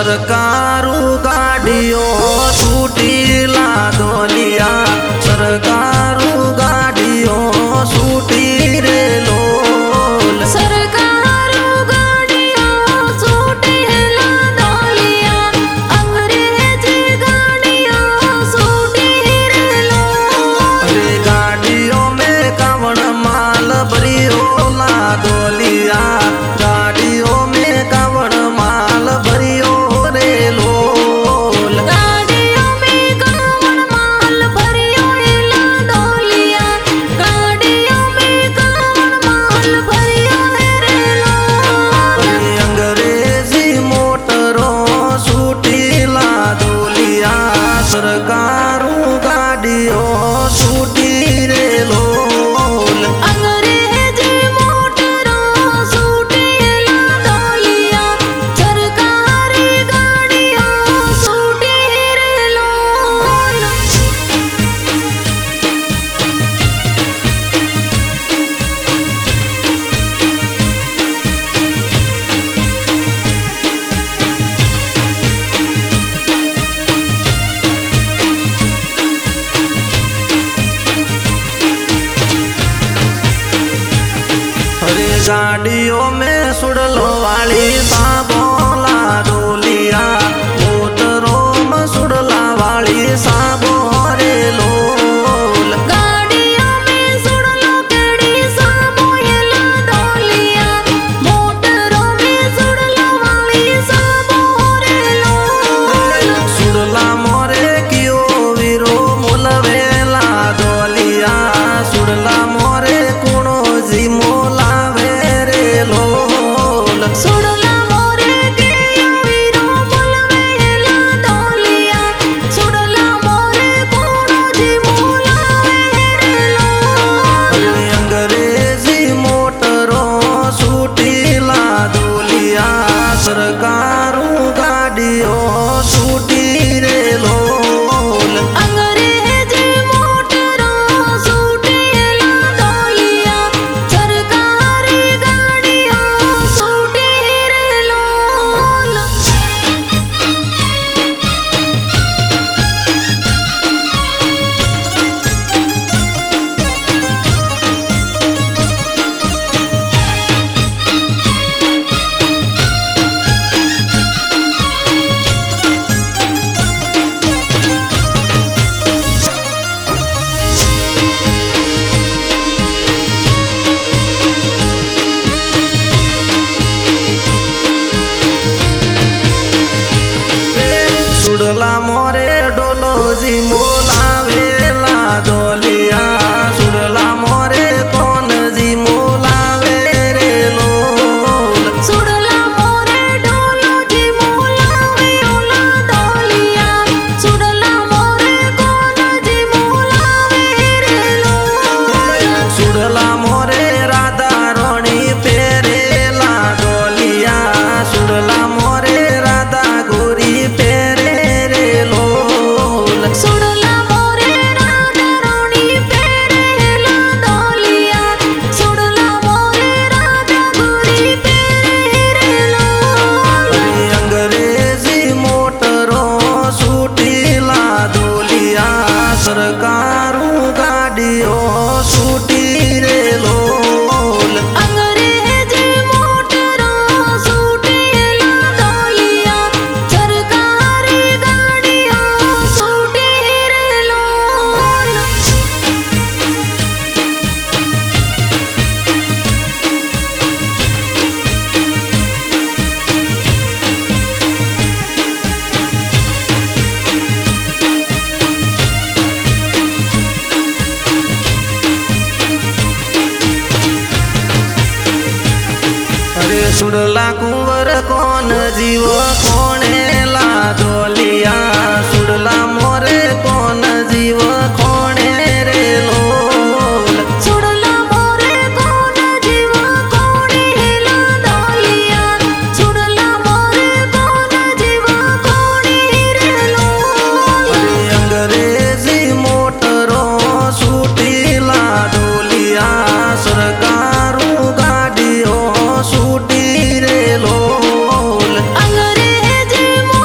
सरकारू गाड़ियों छूटी ला दोलिया सरकारू गाड़ियों छूटी रे लोल सरकारू गाड़ियों छूटी ला दोलिया अंग्रेजी गाड़ियों छूटी रे लोल अरे गाड़ियों में कवण माल भरियो ला दोलिया गाड़ियों में कवण माल भरियो रे लोल गाड़ियों में कवण माल भरियो ला दोलिया गाड़ियों में कवण माल भरियो रे लोल अरे अंग्रेजी मोटरों छूटी ला दोलिया सरकारू गाड़ियों छूटी रे लोल अंग्रेजी मोटरों छूटी ला दोलिया सरकारी गाड़ियों छूटी रे लोल अरे गाड़ियों में सुड़लो वाली साबोला डोलिया मोटरों में सुड़ला वाली साबो रे लोल गाड़ियों में सुड़लो केड़ी साबो ला दोलिया मोटरों में सुड़लो वाली साबो रे लोल सुड़ला मोरे कियो वीरो मुलवेला डोलिया सुड़ला मोरे कुणो जी मोलावे रे लोल सुड़ला मोरे के वीरो मुलवे ला दोलिया सुड़ला मोरे कोनो जी मुलावे रे लोल अरे अंग्रेजी मोटरों छूटी ला दोलिया सरकारू गाड़ियों छूटी रे लोल अंग्रेजी मोटरों छूटी ला दोलिया सरकारी गाड़ियों छूटी रे लोल सुड़ला मोरे डोलो जी मोलावेला डोलिया सुड़ला मोरे कौन जी मोलावे रे लोल सुड़ला मोरे डोलो जी मोलावे ला दोलिया सुड़ला मोरे कोनो जी मोलावे रे लोल सुड़ला मोरे राधा रोणी पेरेला डोलिया सुड़ला मोरे राधा गोरी पेरे रे लोल सुड़ला मोरे राधा रानी पेरे ला दोलिया सुड़ला मोरे राधा गोरी पेरे रे लोल अरे अंग्रेजी मोटरों छूटी ला दोलिया सरकारू गाड़ियों छूटी रे लोल अंग्रेजी मोटरों छूटी ला दोलिया सरकारी गाड़ियों छूटी रे लोल अरे सुड़ला कुंवर कौन जीव कोणे ला दोलिया सुड़ला मोरे कौन जीव कोणे रे लोल सुड़ला मोरे कोनो जीव कोणी ला दोलिया सुड़ला मोरे कोनो जीव कोणी रे लोल अरे अंग्रेजी मोटरों छूटी ला दोलिया सरकारू गाड़ियों छूटी रे लोल अंग्रेजी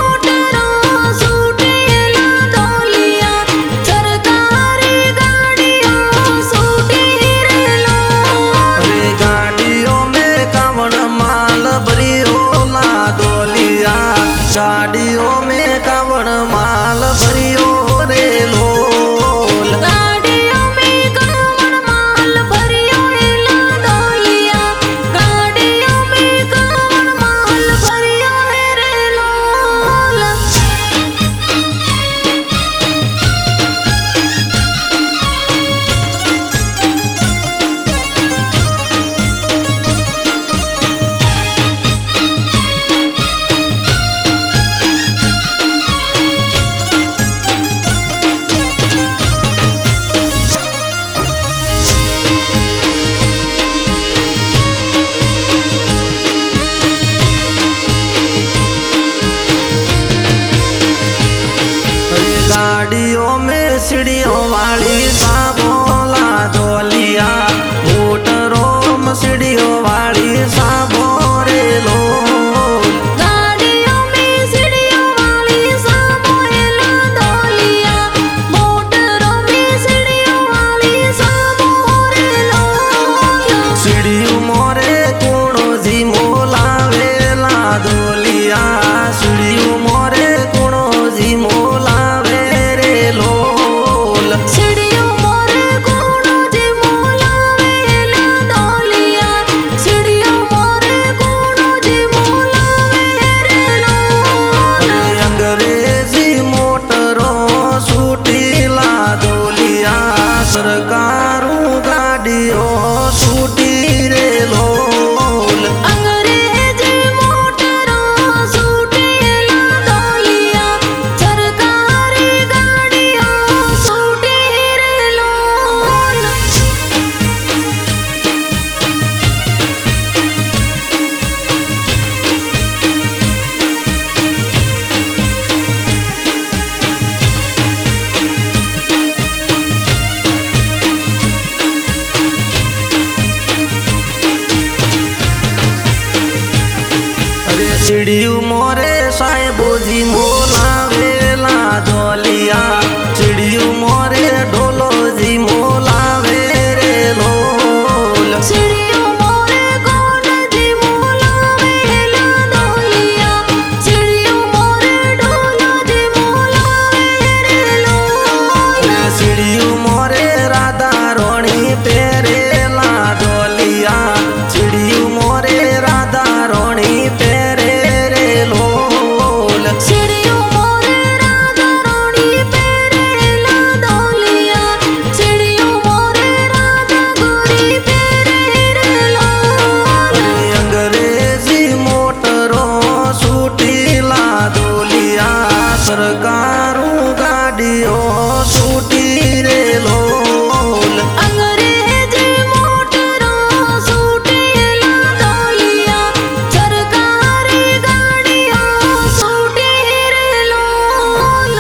सीढ़ियों मोरे साहेबोजी मोलावेला डोलिया सीढ़ियों मोरे ढोलोजी मोलावे रे लोल सीढ़ियों मोरे कौन जी मोलावेला डोलिया सीढ़ियों मोरे ढोला जी मोलावे रे लोल सीढ़ियों मोरे राधा रोणी पेरेला डोलिया सीढ़ियों मोरे राधा रोणी पेरे रे लोल सीढ़ियों मोरे राधा रानी पेरेला डोलिया सीढ़ियों मोरे राधा गोरी पेरे रे लोल अंग्रेजी मोटरो सूटीला डोलिया सरकारू गाड़ियों सूटी रे लोल अंग्रेजी मोटरों सूटीला डोलिया सरकारी गाड़ियां सूटी रे लोल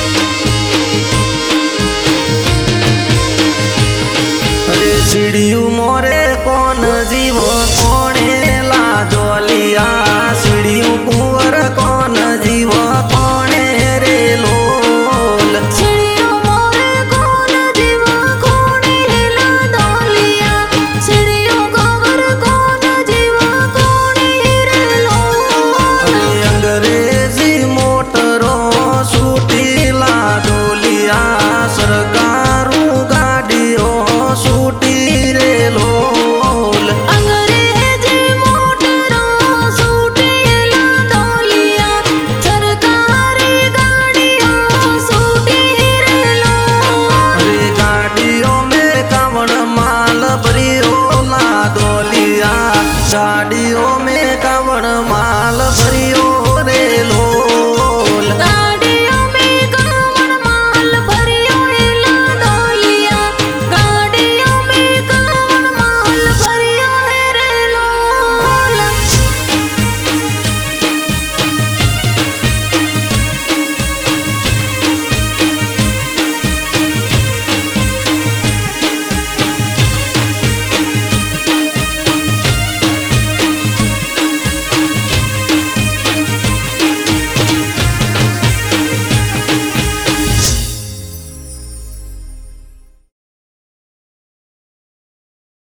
अरे सीढ़ियों